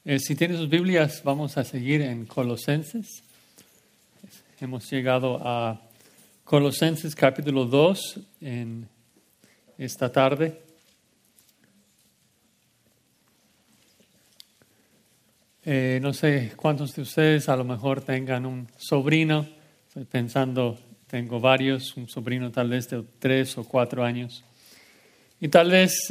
Si tienen sus Biblias, vamos a seguir en Colosenses. Hemos llegado a Colosenses capítulo 2 en esta tarde. No sé cuántos de ustedes a lo mejor tengan un sobrino. Estoy pensando, tengo varios, un sobrino tal vez de 3 o 4 años. Y tal vez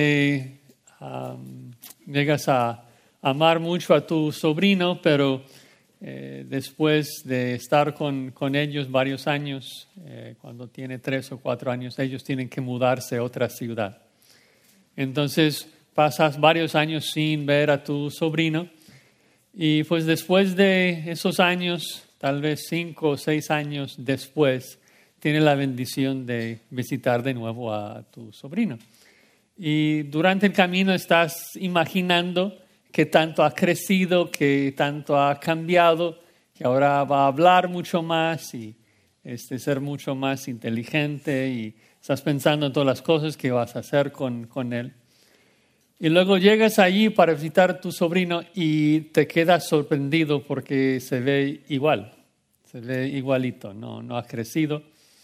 llegas a amar mucho a tu sobrino, pero después de estar con ellos varios años, cuando tiene 3 o 4 años, ellos tienen que mudarse a otra ciudad. Entonces pasas varios años sin ver a tu sobrino y pues después de esos años, tal vez 5 o 6 años después, tienes la bendición de visitar de nuevo a tu sobrino. Y durante el camino estás imaginando que tanto ha crecido, que tanto ha cambiado, que ahora va a hablar mucho más y ser mucho más inteligente, y estás pensando en todas las cosas que vas a hacer con él. Y luego llegas allí para visitar a tu sobrino y te quedas sorprendido porque se ve igual, se ve igualito, no ha crecido,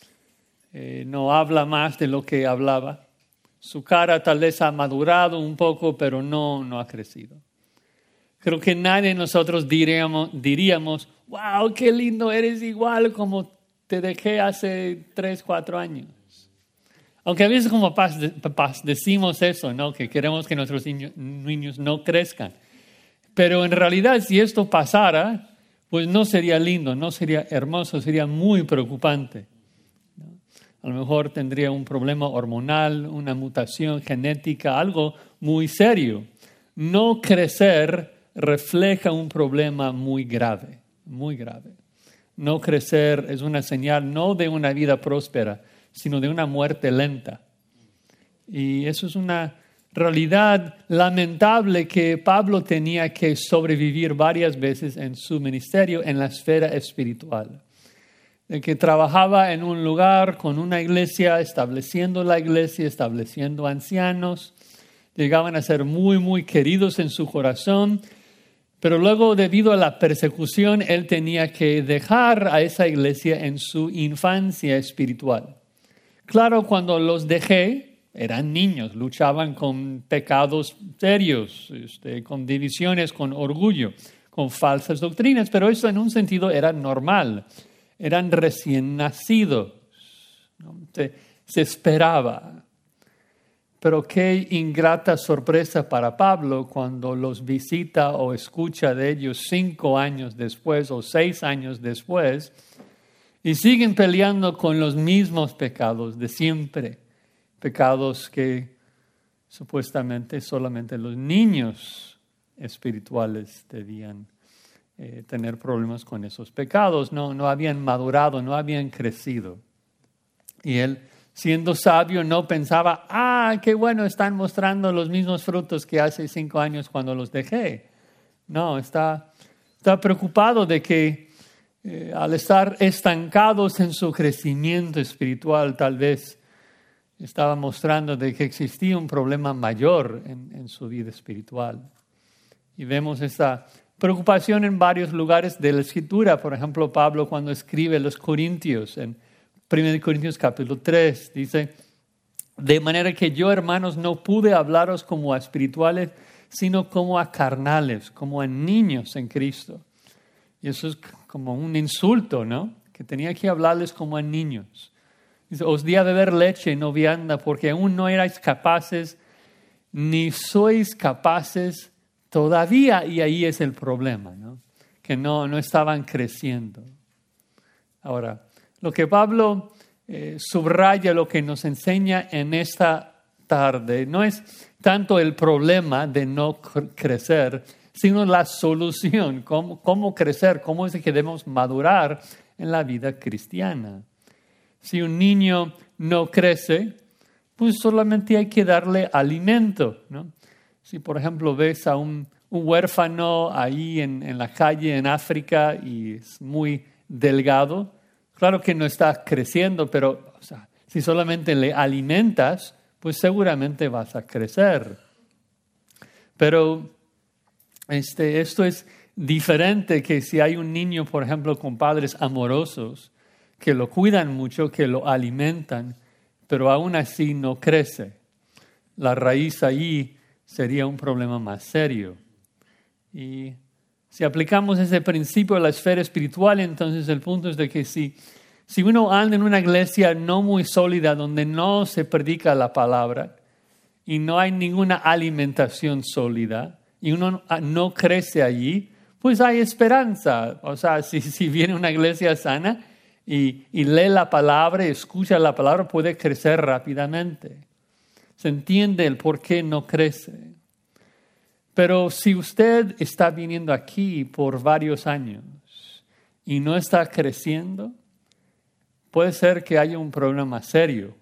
no habla más de lo que hablaba. Su cara tal vez ha madurado un poco, pero no ha crecido. Creo que nadie de nosotros diríamos, wow, qué lindo, eres igual como te dejé hace 3, 4 años. Aunque a veces como papás decimos eso, ¿no? Que queremos que nuestros niños no crezcan. Pero en realidad, si esto pasara, pues no sería lindo, no sería hermoso, sería muy preocupante. A lo mejor tendría un problema hormonal, una mutación genética, algo muy serio. No crecer refleja un problema muy grave, muy grave. No crecer es una señal no de una vida próspera, sino de una muerte lenta. Y eso es una realidad lamentable que Pablo tenía que sobrevivir varias veces en su ministerio en la esfera espiritual. El que trabajaba en un lugar con una iglesia, estableciendo la iglesia, estableciendo ancianos, llegaban a ser muy, muy queridos en su corazón, pero luego, debido a la persecución, él tenía que dejar a esa iglesia en su infancia espiritual. Claro, cuando los dejé, eran niños, luchaban con pecados serios, con divisiones, con orgullo, con falsas doctrinas, pero eso en un sentido era normal. Eran recién nacidos, ¿no? Se esperaba. Pero qué ingrata sorpresa para Pablo cuando los visita o escucha de ellos 5 años después o 6 años después y siguen peleando con los mismos pecados de siempre. Pecados que supuestamente solamente los niños espirituales debían tener problemas con esos pecados. No habían madurado, no habían crecido. Y él, siendo sabio, no pensaba, qué bueno, están mostrando los mismos frutos que hace 5 años cuando los dejé. No, está preocupado de que al estar estancados en su crecimiento espiritual, tal vez estaba mostrando de que existía un problema mayor en su vida espiritual. Y vemos esta preocupación en varios lugares de la Escritura. Por ejemplo, Pablo cuando escribe a los Corintios, en 1 Corintios capítulo 3, dice, de manera que yo, hermanos, no pude hablaros como a espirituales, sino como a carnales, como a niños en Cristo. Y eso es como un insulto, ¿no? Que tenía que hablarles como a niños. Dice, os di a beber leche y no vianda, porque aún no erais capaces, ni sois capaces todavía, y ahí es el problema, ¿no? Que no estaban creciendo. Ahora, lo que Pablo subraya, lo que nos enseña en esta tarde, no es tanto el problema de no crecer, sino la solución, cómo crecer, cómo es que debemos madurar en la vida cristiana. Si un niño no crece, pues solamente hay que darle alimento, ¿no? Si, por ejemplo, ves a un huérfano ahí en la calle en África y es muy delgado, claro que no está creciendo, pero si solamente le alimentas, pues seguramente vas a crecer. Pero Esto es diferente que si hay un niño, por ejemplo, con padres amorosos, que lo cuidan mucho, que lo alimentan, pero aún así no crece. La raíz ahí sería un problema más serio. Y si aplicamos ese principio a la esfera espiritual, entonces el punto es de que si uno anda en una iglesia no muy sólida, donde no se predica la palabra y no hay ninguna alimentación sólida, y uno no crece allí, pues hay esperanza. O sea, si viene una iglesia sana y lee la palabra, escucha la palabra, puede crecer rápidamente. Se entiende el por qué no crece. Pero si usted está viniendo aquí por varios años y no está creciendo, puede ser que haya un problema serio.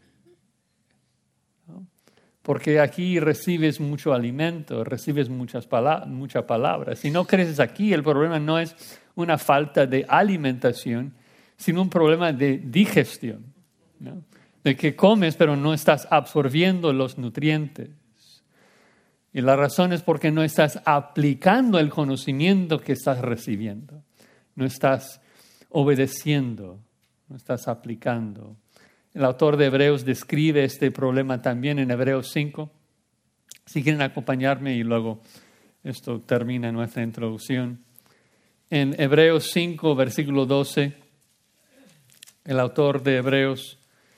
Porque aquí recibes mucho alimento, recibes mucha palabra. Si no creces aquí, el problema no es una falta de alimentación, sino un problema de digestión, ¿no? De que comes, pero no estás absorbiendo los nutrientes. Y la razón es porque no estás aplicando el conocimiento que estás recibiendo. No estás obedeciendo, no estás aplicando. El autor de Hebreos describe este problema también en Hebreos 5. Si quieren acompañarme y luego esto termina nuestra introducción. En Hebreos 5, versículo 12, el autor de Hebreos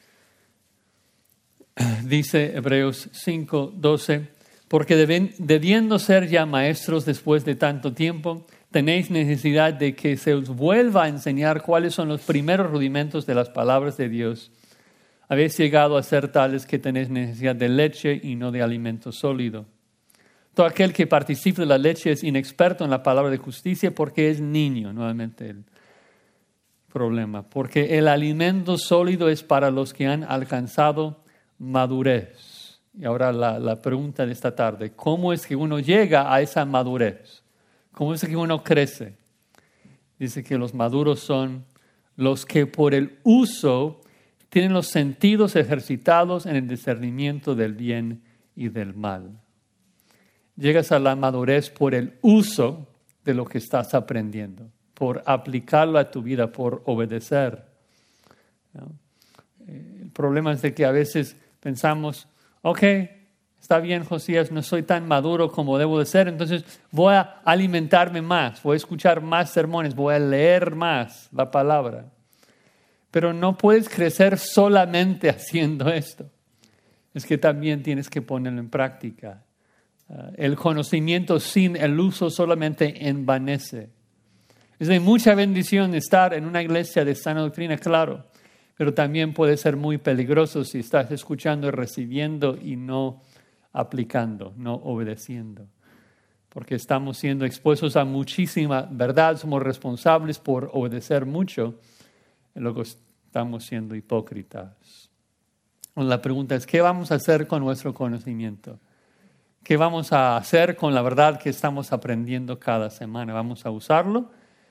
dice, Hebreos 5, 12, porque debiendo ser ya maestros después de tanto tiempo, tenéis necesidad de que se os vuelva a enseñar cuáles son los primeros rudimentos de las palabras de Dios. Habéis llegado a ser tales que tenéis necesidad de leche y no de alimento sólido. Todo aquel que participa de la leche es inexperto en la palabra de justicia porque es niño, nuevamente el problema. Porque el alimento sólido es para los que han alcanzado madurez. Y ahora la pregunta de esta tarde, ¿cómo es que uno llega a esa madurez? ¿Cómo es que uno crece? Dice que los maduros son los que por el uso tienen los sentidos ejercitados en el discernimiento del bien y del mal. Llegas a la madurez por el uso de lo que estás aprendiendo, por aplicarlo a tu vida, por obedecer, ¿no? El problema es de que a veces pensamos, ok, está bien, Josías, no soy tan maduro como debo de ser, entonces voy a alimentarme más, voy a escuchar más sermones, voy a leer más la palabra. Pero no puedes crecer solamente haciendo esto. Es que también tienes que ponerlo en práctica. El conocimiento sin el uso solamente envanece. Es de mucha bendición estar en una iglesia de sana doctrina, claro, pero también puede ser muy peligroso si estás escuchando y recibiendo y no aplicando, no obedeciendo. Porque estamos siendo expuestos a muchísima verdad, somos responsables por obedecer mucho. Luego estamos siendo hipócritas. La pregunta es, ¿qué vamos a hacer con nuestro conocimiento? ¿Qué vamos a hacer con la verdad que estamos aprendiendo cada semana? ¿Vamos a usarlo?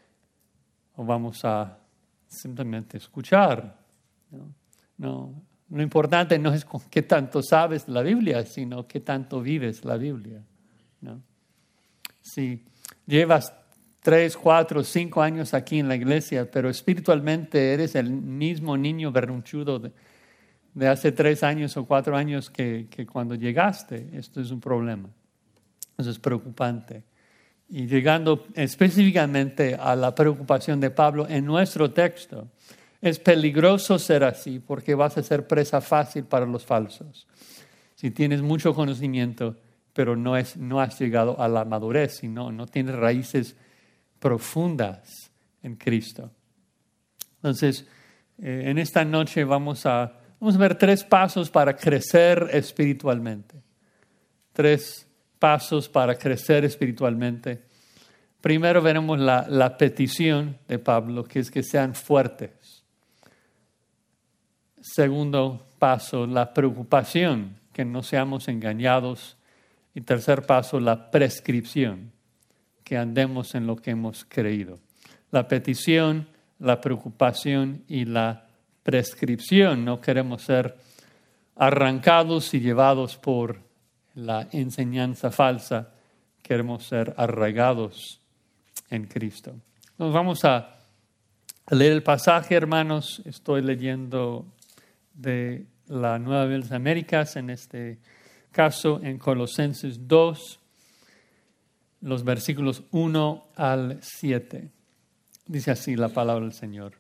¿O vamos a simplemente escuchar? No, lo importante no es qué tanto sabes de la Biblia, sino qué tanto vives la Biblia, ¿no? Si llevas 3, 4, 5 años aquí en la iglesia, pero espiritualmente eres el mismo niño berrinchudo de hace 3 años o 4 años que cuando llegaste, esto es un problema. Eso es preocupante. Y llegando específicamente a la preocupación de Pablo en nuestro texto, es peligroso ser así porque vas a ser presa fácil para los falsos. Si tienes mucho conocimiento, pero no has llegado a la madurez, sino no tienes raíces profundas en Cristo. Entonces, en esta noche vamos a ver 3 pasos para crecer espiritualmente. 3 pasos para crecer espiritualmente. Primero veremos la petición de Pablo, que es que sean fuertes. Segundo paso, la preocupación, que no seamos engañados. Y tercer paso, la prescripción, que andemos en lo que hemos creído. La petición, la preocupación y la prescripción. No queremos ser arrancados y llevados por la enseñanza falsa queremos ser arraigados en Cristo. Nos vamos a leer el pasaje, hermanos. Estoy leyendo de la Nueva Biblia de las Américas, en este caso en Colosenses 2, los versículos 1 al 7. Dice así la palabra del Señor.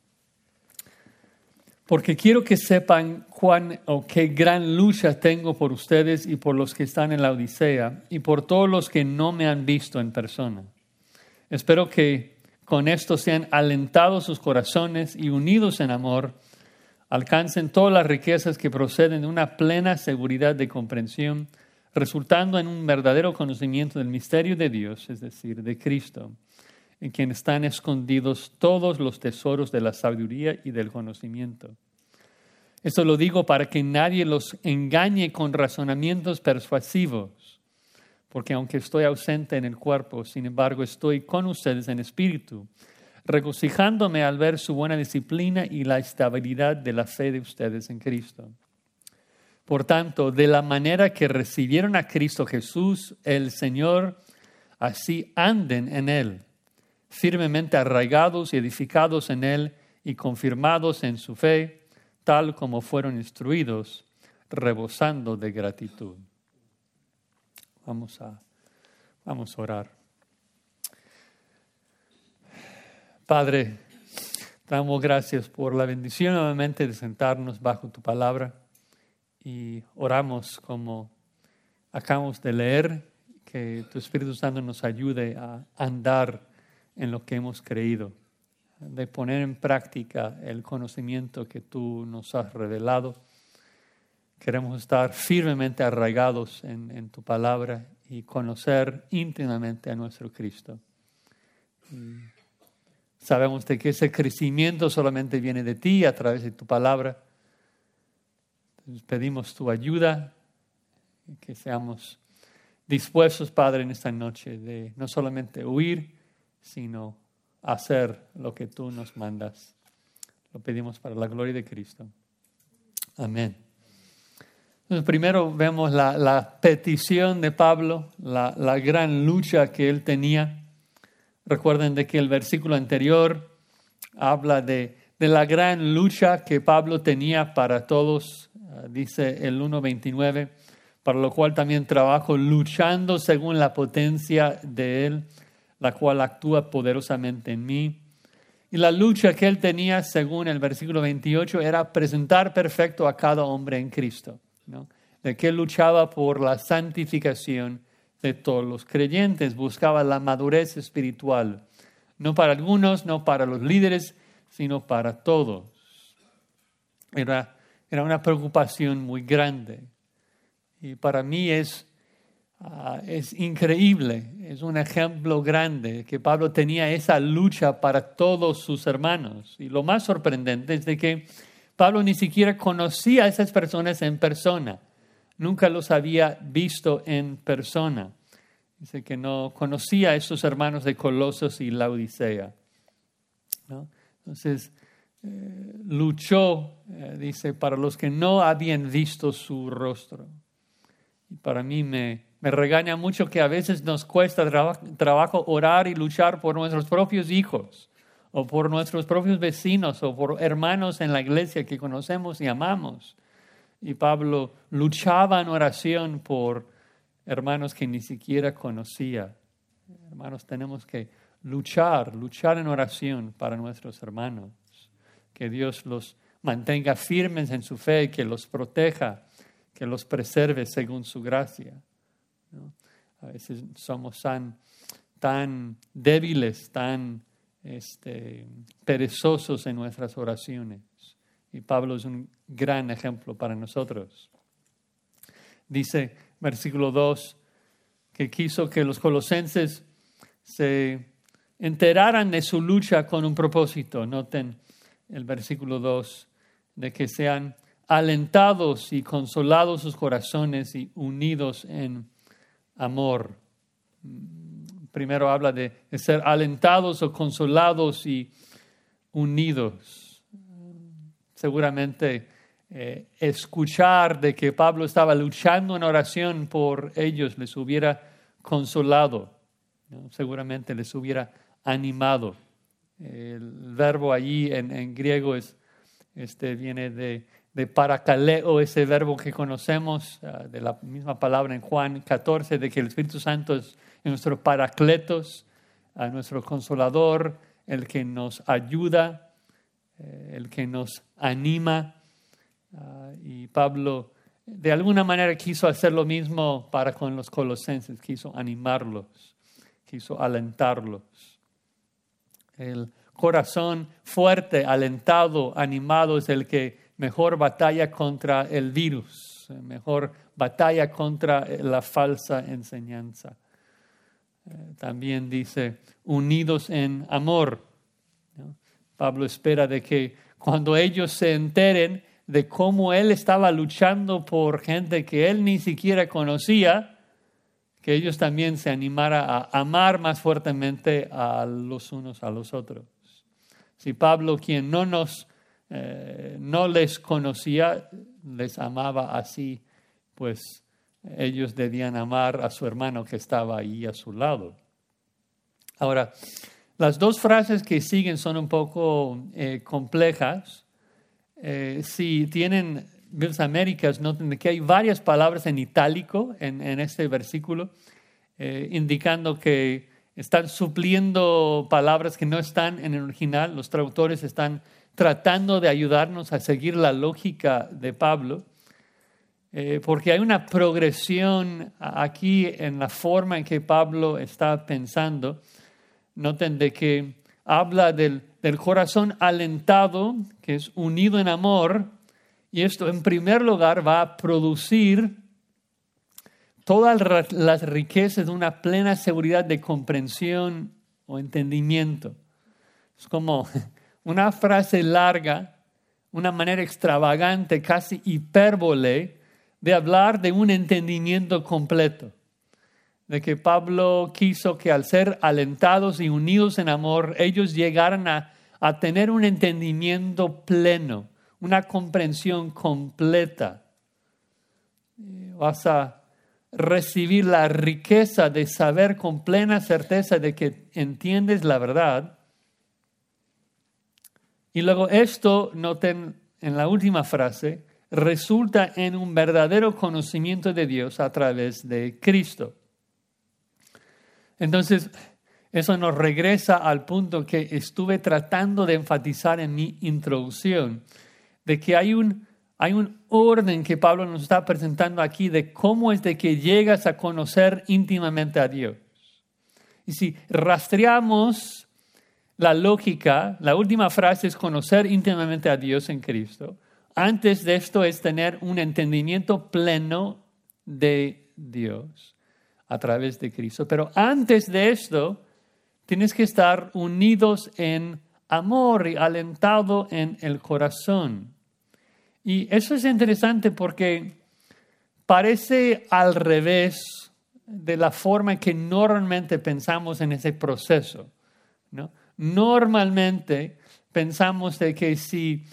Porque quiero que sepan qué gran lucha tengo por ustedes y por los que están en la Odisea y por todos los que no me han visto en persona. Espero que con esto sean alentados sus corazones y unidos en amor, alcancen todas las riquezas que proceden de una plena seguridad de comprensión, resultando en un verdadero conocimiento del misterio de Dios, es decir, de Cristo, en quien están escondidos todos los tesoros de la sabiduría y del conocimiento. Esto lo digo para que nadie los engañe con razonamientos persuasivos, porque aunque estoy ausente en el cuerpo, sin embargo estoy con ustedes en espíritu, regocijándome al ver su buena disciplina y la estabilidad de la fe de ustedes en Cristo. Por tanto, de la manera que recibieron a Cristo Jesús, el Señor, así anden en Él, firmemente arraigados y edificados en Él y confirmados en su fe, tal como fueron instruidos, rebosando de gratitud. Vamos a orar. Padre, damos gracias por la bendición nuevamente de sentarnos bajo tu palabra y oramos como acabamos de leer, que tu Espíritu Santo nos ayude a andar en lo que hemos creído, de poner en práctica el conocimiento que tú nos has revelado. Queremos estar firmemente arraigados en tu palabra y conocer íntimamente a nuestro Cristo. Sabemos de que ese crecimiento solamente viene de ti a través de tu palabra. Entonces pedimos tu ayuda, que seamos dispuestos, Padre, en esta noche de no solamente oír, sino hacer lo que tú nos mandas. Lo pedimos para la gloria de Cristo. Amén. Entonces, primero vemos la petición de Pablo, la gran lucha que él tenía. Recuerden de que el versículo anterior habla de la gran lucha que Pablo tenía para todos. Dice el 1:29, para lo cual también trabajo luchando según la potencia de Él, la cual actúa poderosamente en mí. Y la lucha que él tenía, según el versículo 28, era presentar perfecto a cada hombre en Cristo, ¿no? De que él luchaba por la santificación de todos los creyentes, buscaba la madurez espiritual, no para algunos, no para los líderes, sino para todos. Era una preocupación muy grande. Y para mí es increíble, es un ejemplo grande que Pablo tenía esa lucha para todos sus hermanos. Y lo más sorprendente es de que Pablo ni siquiera conocía a esas personas en persona. Nunca los había visto en persona. Dice que no conocía a esos hermanos de Colosos y Laodicea, ¿no? Entonces, luchó, dice, para los que no habían visto su rostro. Y para mí me regaña mucho que a veces nos cuesta trabajo orar y luchar por nuestros propios hijos, o por nuestros propios vecinos, o por hermanos en la iglesia que conocemos y amamos. Y Pablo luchaba en oración por hermanos que ni siquiera conocía. Hermanos, tenemos que luchar en oración para nuestros hermanos. Que Dios los mantenga firmes en su fe, que los proteja, que los preserve según su gracia, ¿no? A veces somos tan débiles, tan perezosos en nuestras oraciones. Y Pablo es un gran ejemplo para nosotros. Dice, versículo 2, que quiso que los colosenses se enteraran de su lucha con un propósito. Noten el versículo 2, de que sean alentados y consolados sus corazones y unidos en amor. Primero habla de ser alentados o consolados y unidos. Seguramente escuchar de que Pablo estaba luchando en oración por ellos les hubiera consolado, ¿no? Seguramente les hubiera animado. El verbo allí en griego viene de parakaleo, ese verbo que conocemos, de la misma palabra en Juan 14, de que el Espíritu Santo es nuestro paracletos, nuestro consolador, el que nos ayuda, el que nos anima. Y Pablo de alguna manera quiso hacer lo mismo para con los colosenses, quiso animarlos, quiso alentarlos. El corazón fuerte, alentado, animado es el que mejor batalla contra el virus, mejor batalla contra la falsa enseñanza. También dice, unidos en amor, ¿no? Pablo espera de que cuando ellos se enteren de cómo él estaba luchando por gente que él ni siquiera conocía, que ellos también se animaran a amar más fuertemente a los unos a los otros. Si Pablo, quien no les conocía, les amaba así, pues ellos debían amar a su hermano que estaba ahí a su lado. Ahora, las dos frases que siguen son un poco complejas. Si tienen Biblia Américas, noten que hay varias palabras en itálico en este versículo, indicando que están supliendo palabras que no están en el original. Los traductores están tratando de ayudarnos a seguir la lógica de Pablo, porque hay una progresión aquí en la forma en que Pablo está pensando. Noten de que habla del corazón alentado, que es unido en amor, y esto en primer lugar va a producir todas las riquezas de una plena seguridad de comprensión o entendimiento. Es como una frase larga, una manera extravagante, casi hipérbole, de hablar de un entendimiento completo. De que Pablo quiso que al ser alentados y unidos en amor, ellos llegaran a tener un entendimiento pleno, una comprensión completa. Vas a recibir la riqueza de saber con plena certeza de que entiendes la verdad. Y luego esto, noten en la última frase, resulta en un verdadero conocimiento de Dios a través de Cristo. Entonces, eso nos regresa al punto que estuve tratando de enfatizar en mi introducción, de que hay un orden que Pablo nos está presentando aquí de cómo es de que llegas a conocer íntimamente a Dios. Y si rastreamos la lógica, la última frase es conocer íntimamente a Dios en Cristo. Antes de esto es tener un entendimiento pleno de Dios a través de Cristo. Pero antes de esto, tienes que estar unidos en amor y alentado en el corazón. Y eso es interesante porque parece al revés de la forma en que normalmente pensamos en ese proceso, ¿no? Normalmente pensamos de que si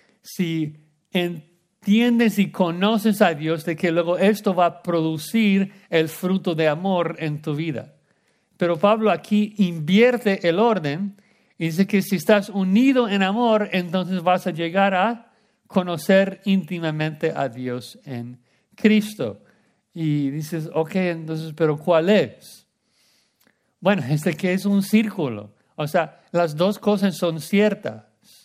entiendes y conoces a Dios, de que luego esto va a producir el fruto de amor en tu vida. Pero Pablo aquí invierte el orden y dice que si estás unido en amor, entonces vas a llegar a conocer íntimamente a Dios en Cristo. Y dices, ok, entonces, ¿pero cuál es? Bueno, es de que es un círculo. O sea, las dos cosas son ciertas.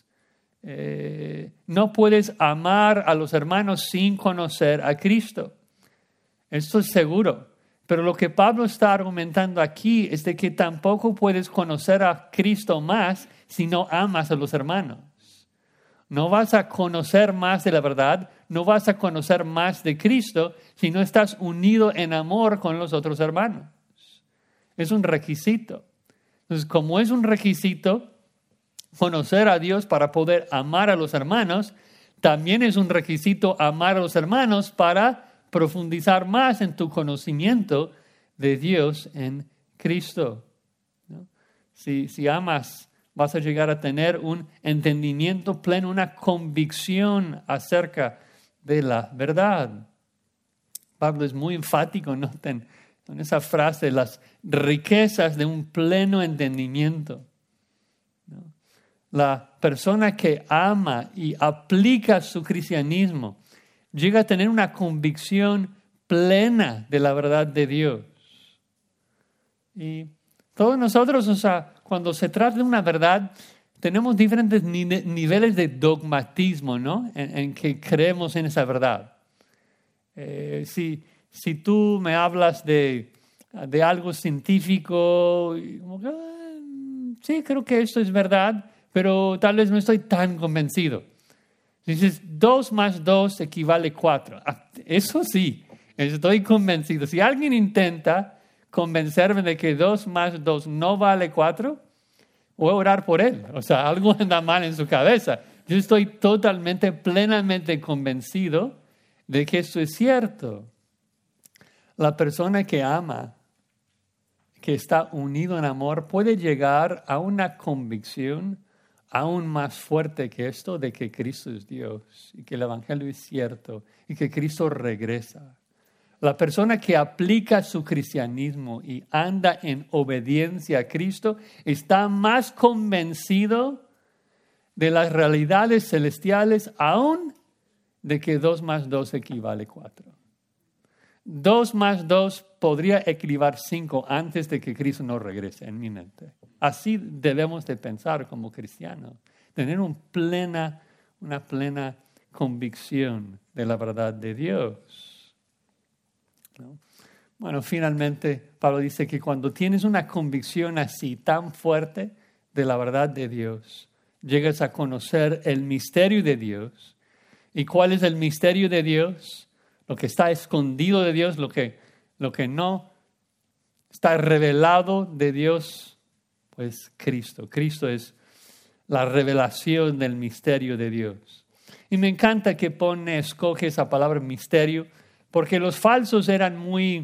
No puedes amar a los hermanos sin conocer a Cristo. Esto es seguro. Pero lo que Pablo está argumentando aquí es de que tampoco puedes conocer a Cristo más si no amas a los hermanos. No vas a conocer más de la verdad, no vas a conocer más de Cristo si no estás unido en amor con los otros hermanos. Es un requisito. Entonces, como es un requisito conocer a Dios para poder amar a los hermanos, también es un requisito amar a los hermanos para profundizar más en tu conocimiento de Dios en Cristo, ¿no? Si amas, vas a llegar a tener un entendimiento pleno, una convicción acerca de la verdad. Pablo es muy enfático, noten, Con esa frase, las riquezas de un pleno entendimiento. La persona que ama y aplica su cristianismo llega a tener una convicción plena de la verdad de Dios. Y todos nosotros, cuando se trata de una verdad, tenemos diferentes niveles de dogmatismo, ¿no? En que creemos en esa verdad. Si tú me hablas de algo científico, sí, creo que esto es verdad, pero tal vez no estoy tan convencido. Dices, 2 más 2 equivale 4. Eso sí, estoy convencido. Si alguien intenta convencerme de que 2 más 2 no vale 4, voy a orar por él. Algo anda mal en su cabeza. Yo estoy totalmente, plenamente convencido de que esto es cierto. La persona que ama, que está unido en amor, puede llegar a una convicción aún más fuerte que esto de que Cristo es Dios y que el Evangelio es cierto y que Cristo regresa. La persona que aplica su cristianismo y anda en obediencia a Cristo está más convencido de las realidades celestiales aún de que 2 más 2 equivale 4. 2 más 2 podría equivaler 5 antes de que Cristo no regrese en mi mente. Así debemos de pensar como cristianos, tener una plena convicción de la verdad de Dios. ¿No? Bueno, finalmente Pablo dice que cuando tienes una convicción así tan fuerte de la verdad de Dios, llegas a conocer el misterio de Dios. ¿Y cuál es el misterio de Dios? Lo que está escondido de Dios, lo que no está revelado de Dios, pues Cristo. Cristo es la revelación del misterio de Dios. Y me encanta que escoge esa palabra misterio, porque los falsos eran muy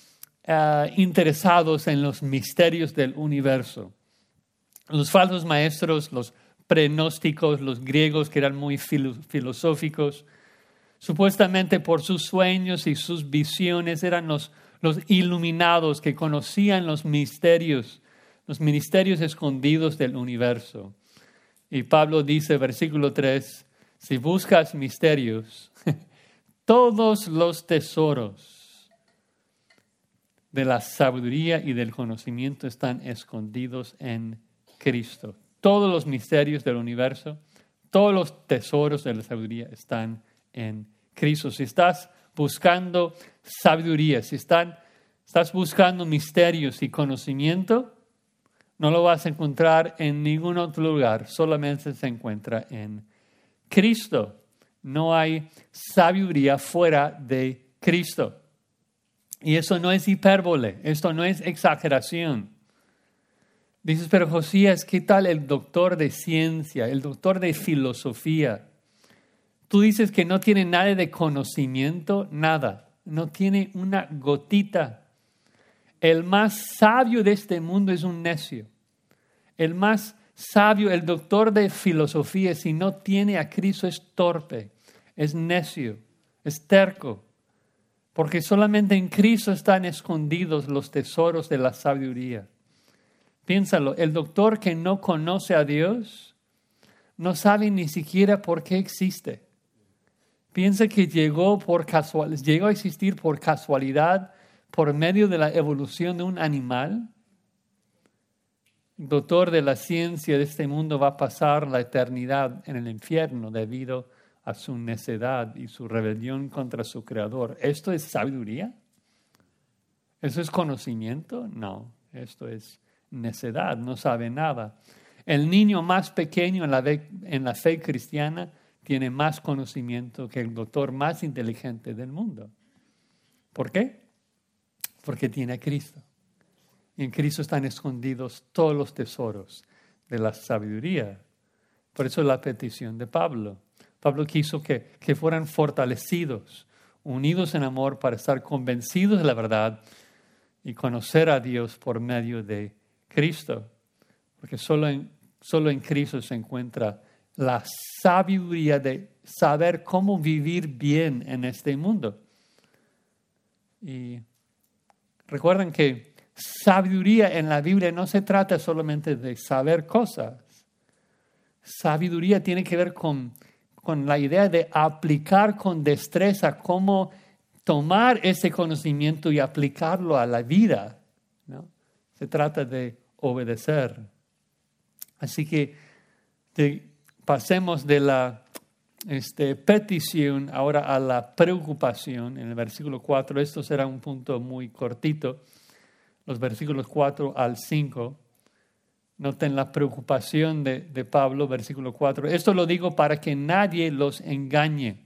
interesados en los misterios del universo. Los falsos maestros, los prenósticos, los griegos que eran muy filosóficos, supuestamente por sus sueños y sus visiones eran los iluminados que conocían los ministerios escondidos del universo. Y Pablo dice, versículo 3, si buscas misterios, todos los tesoros de la sabiduría y del conocimiento están escondidos en Cristo. Todos los misterios del universo, todos los tesoros de la sabiduría están en Cristo. Si estás buscando sabiduría, si estás buscando misterios y conocimiento, no lo vas a encontrar en ningún otro lugar, solamente se encuentra en Cristo. No hay sabiduría fuera de Cristo. Y eso no es hipérbole, esto no es exageración. Dices, pero Josías, ¿qué tal el doctor de ciencia, el doctor de filosofía? Tú dices que no tiene nada de conocimiento, nada, no tiene una gotita. El más sabio de este mundo es un necio. El más sabio, el doctor de filosofía, si no tiene a Cristo es torpe, es necio, es terco. Porque solamente en Cristo están escondidos los tesoros de la sabiduría. Piénsalo, el doctor que no conoce a Dios no sabe ni siquiera por qué existe. Piensa que llegó a existir por casualidad, por medio de la evolución de un animal. El doctor de la ciencia de este mundo va a pasar la eternidad en el infierno debido a su necedad y su rebelión contra su Creador. ¿Esto es sabiduría? ¿Eso es conocimiento? No, esto es necedad, no sabe nada. El niño más pequeño en la fe cristiana tiene más conocimiento que el doctor más inteligente del mundo. ¿Por qué? Porque tiene a Cristo. Y en Cristo están escondidos todos los tesoros de la sabiduría. Por eso la petición de Pablo. Pablo quiso que fueran fortalecidos, unidos en amor para estar convencidos de la verdad y conocer a Dios por medio de Cristo. Porque solo en Cristo se encuentra la sabiduría de saber cómo vivir bien en este mundo. Y Recuerden que sabiduría en la Biblia no se trata solamente de saber cosas. Sabiduría tiene que ver con la idea de aplicar con destreza cómo tomar ese conocimiento y aplicarlo a la vida, ¿no? Se trata de obedecer. Así que pasemos de la petición ahora a la preocupación en el versículo 4. Esto será un punto muy cortito, los versículos 4 al 5. Noten la preocupación de Pablo, versículo 4. Esto lo digo para que nadie los engañe.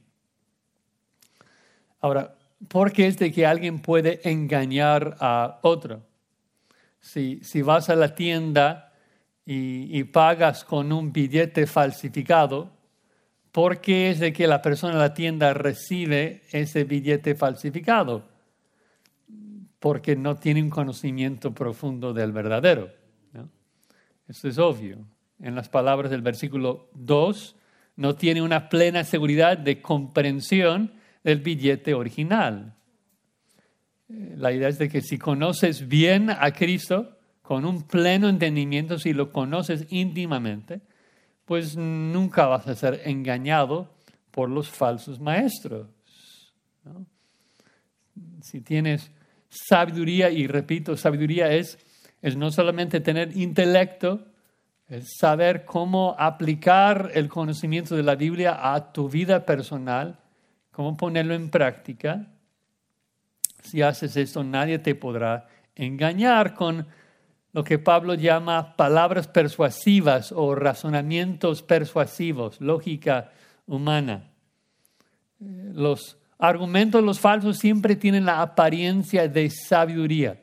Ahora, ¿por qué es de que alguien puede engañar a otro? Si vas a la tienda y pagas con un billete falsificado, ¿por qué es de que la persona en la tienda recibe ese billete falsificado? Porque no tiene un conocimiento profundo del verdadero, ¿no? Esto es obvio. En las palabras del versículo 2, no tiene una plena seguridad de comprensión del billete original. La idea es de que si conoces bien a Cristo, con un pleno entendimiento, si lo conoces íntimamente, pues nunca vas a ser engañado por los falsos maestros, ¿no? Si tienes sabiduría, y repito, sabiduría es no solamente tener intelecto, es saber cómo aplicar el conocimiento de la Biblia a tu vida personal, cómo ponerlo en práctica. Si haces esto, nadie te podrá engañar con lo que Pablo llama palabras persuasivas o razonamientos persuasivos, lógica humana. Los argumentos, los falsos, siempre tienen la apariencia de sabiduría.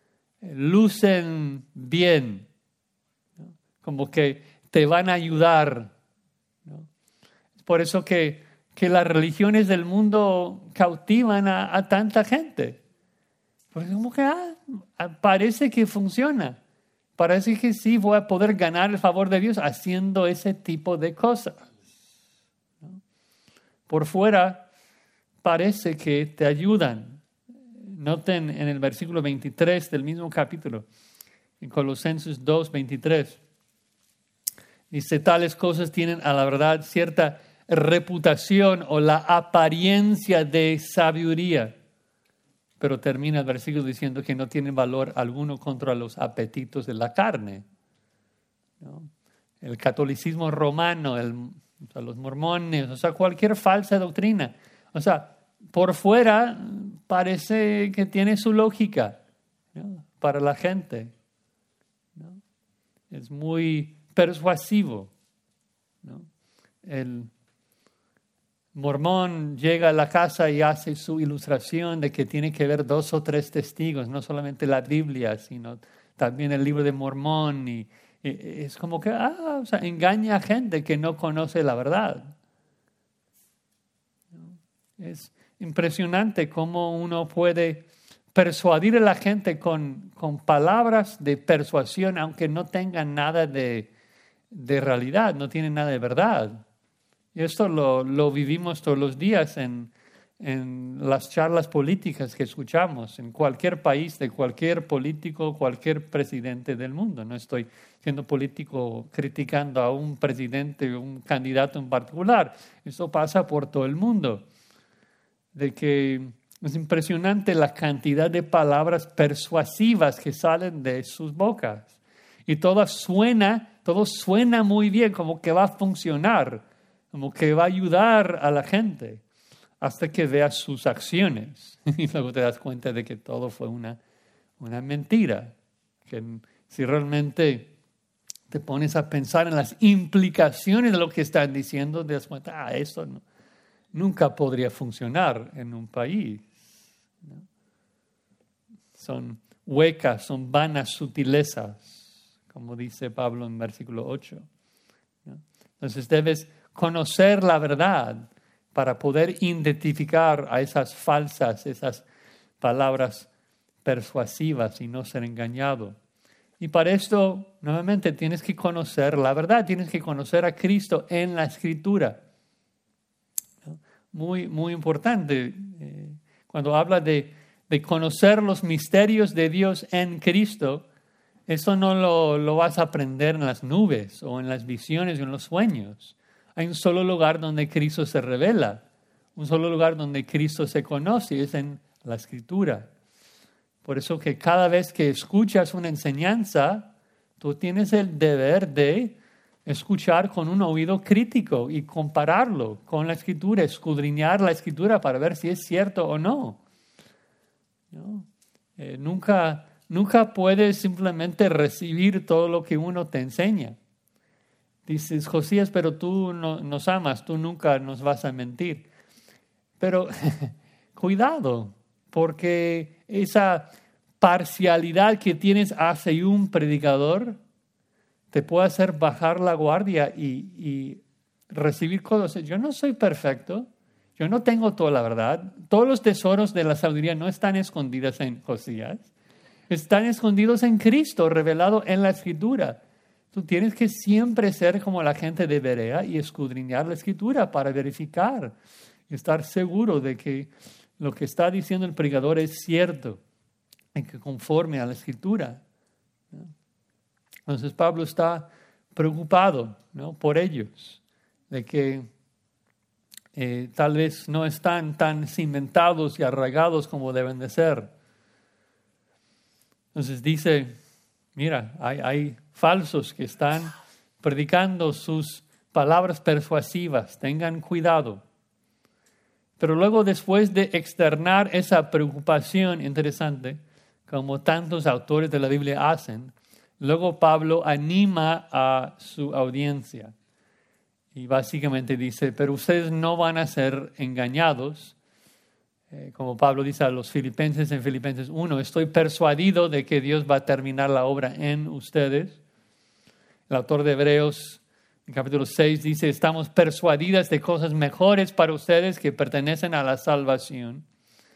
Lucen bien, ¿no? Como que te van a ayudar, ¿no? Es por eso que las religiones del mundo cautivan a tanta gente. Porque como que parece que funciona. Parece que sí voy a poder ganar el favor de Dios haciendo ese tipo de cosas, ¿no? Por fuera parece que te ayudan. Noten en el versículo 23 del mismo capítulo, en Colosenses 2, 23. Dice, tales cosas tienen a la verdad cierta reputación o la apariencia de sabiduría. Pero termina el versículo diciendo que no tienen valor alguno contra los apetitos de la carne, ¿no? El catolicismo romano, los mormones, o sea, cualquier falsa doctrina. O sea, por fuera parece que tiene su lógica, ¿no? Para la gente, ¿no? Es muy persuasivo, ¿no? El mormón llega a la casa y hace su ilustración de que tiene que ver 2 o 3 testigos, no solamente la Biblia, sino también el libro de Mormón. Y es como que o sea, engaña a gente que no conoce la verdad, ¿no? Es impresionante cómo uno puede persuadir a la gente con palabras de persuasión, aunque no tengan nada de realidad, no tienen nada de verdad. Y esto lo vivimos todos los días en las charlas políticas que escuchamos en cualquier país, de cualquier político, cualquier presidente del mundo. No estoy siendo político criticando a un presidente, un candidato en particular. Esto pasa por todo el mundo. De que es impresionante la cantidad de palabras persuasivas que salen de sus bocas. Y todo suena muy bien, como que va a funcionar, como que va a ayudar a la gente, hasta que veas sus acciones. Y luego te das cuenta de que todo fue una mentira. Que si realmente te pones a pensar en las implicaciones de lo que están diciendo, te das cuenta, eso nunca podría funcionar en un país, ¿no? Son huecas, son vanas sutilezas, como dice Pablo en versículo 8, ¿no? Entonces debes conocer la verdad para poder identificar a esas falsas, esas palabras persuasivas y no ser engañado. Y para esto, nuevamente, tienes que conocer la verdad, tienes que conocer a Cristo en la Escritura. Muy, muy importante. Cuando habla de de conocer los misterios de Dios en Cristo, eso no lo vas a aprender en las nubes o en las visiones o en los sueños. Hay un solo lugar donde Cristo se revela, un solo lugar donde Cristo se conoce, es en la Escritura. Por eso que cada vez que escuchas una enseñanza, tú tienes el deber de escuchar con un oído crítico y compararlo con la Escritura, escudriñar la Escritura para ver si es cierto o no. ¿No? Nunca puedes simplemente recibir todo lo que uno te enseña. Dices, Josías, pero tú nos amas, tú nunca nos vas a mentir. Pero cuidado, porque esa parcialidad que tienes hacia un predicador te puede hacer bajar la guardia y recibir cosas. Yo no soy perfecto, yo no tengo toda la verdad. Todos los tesoros de la sabiduría no están escondidos en Josías, están escondidos en Cristo, revelado en la Escritura. Tú tienes que siempre ser como la gente de Berea y escudriñar la Escritura para verificar, estar seguro de que lo que está diciendo el predicador es cierto y que conforme a la Escritura. Entonces Pablo está preocupado, ¿no?, por ellos, de que tal vez no están tan cimentados y arraigados como deben de ser. Entonces dice, mira, hay falsos que están predicando sus palabras persuasivas, tengan cuidado. Pero luego, después de externar esa preocupación interesante, como tantos autores de la Biblia hacen, luego Pablo anima a su audiencia. Y básicamente dice, pero ustedes no van a ser engañados. Como Pablo dice a los filipenses en Filipenses 1, estoy persuadido de que Dios va a terminar la obra en ustedes. El autor de Hebreos, en capítulo 6, dice, estamos persuadidas de cosas mejores para ustedes que pertenecen a la salvación.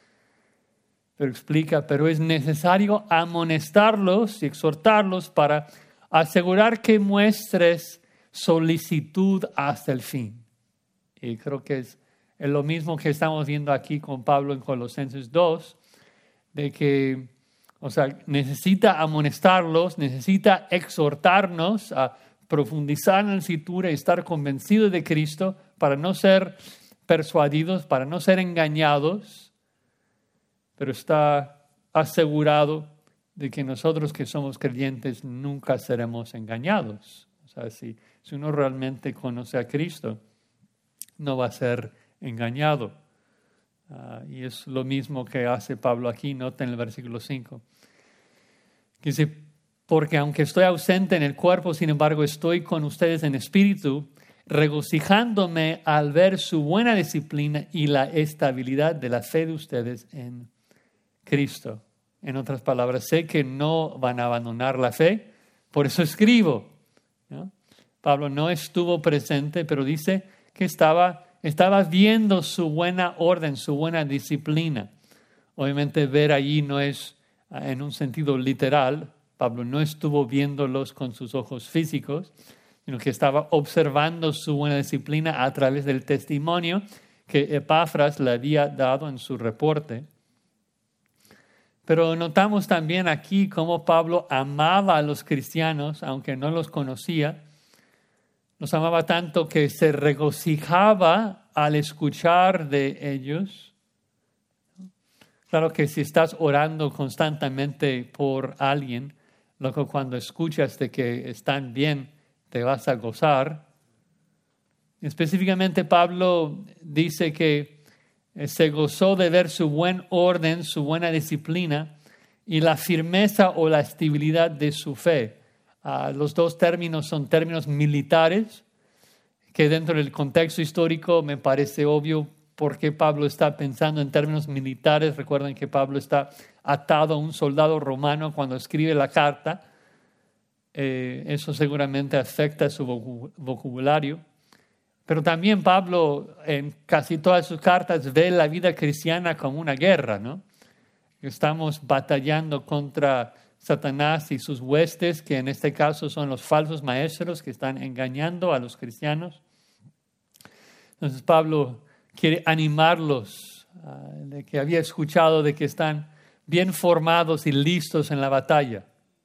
Pero explica, pero es necesario amonestarlos y exhortarlos para asegurar que muestres solicitud hasta el fin. Y creo que es lo mismo que estamos viendo aquí con Pablo en Colosenses 2, de que, necesita amonestarlos, necesita exhortarnos a profundizar en la Escritura y estar convencidos de Cristo para no ser persuadidos, para no ser engañados, pero está asegurado de que nosotros que somos creyentes nunca seremos engañados. Si uno realmente conoce a Cristo, no va a ser engañado. Y es lo mismo que hace Pablo aquí, nota en el versículo 5. Que dice, porque aunque estoy ausente en el cuerpo, sin embargo estoy con ustedes en espíritu, regocijándome al ver su buena disciplina y la estabilidad de la fe de ustedes en Cristo. En otras palabras, sé que no van a abandonar la fe, por eso escribo, ¿no? Pablo no estuvo presente, pero dice que estaba viendo su buena orden, su buena disciplina. Obviamente ver allí no es en un sentido literal. Pablo no estuvo viéndolos con sus ojos físicos, sino que estaba observando su buena disciplina a través del testimonio que Epafras le había dado en su reporte. Pero notamos también aquí cómo Pablo amaba a los cristianos, aunque no los conocía. Los amaba tanto que se regocijaba al escuchar de ellos. Claro que si estás orando constantemente por alguien, luego cuando escuchas de que están bien, te vas a gozar. Específicamente Pablo dice que se gozó de ver su buen orden, su buena disciplina y la firmeza o la estabilidad de su fe. Los dos términos son términos militares, que dentro del contexto histórico me parece obvio por qué Pablo está pensando en términos militares. Recuerden que Pablo está atado a un soldado romano cuando escribe la carta. Eso seguramente afecta su vocabulario. Pero también Pablo en casi todas sus cartas ve la vida cristiana como una guerra, ¿no? Estamos batallando contra Satanás y sus huestes, que en este caso son los falsos maestros que están engañando a los cristianos. Entonces Pablo quiere animarlos de que había escuchado de que están bien formados y listos en la batalla.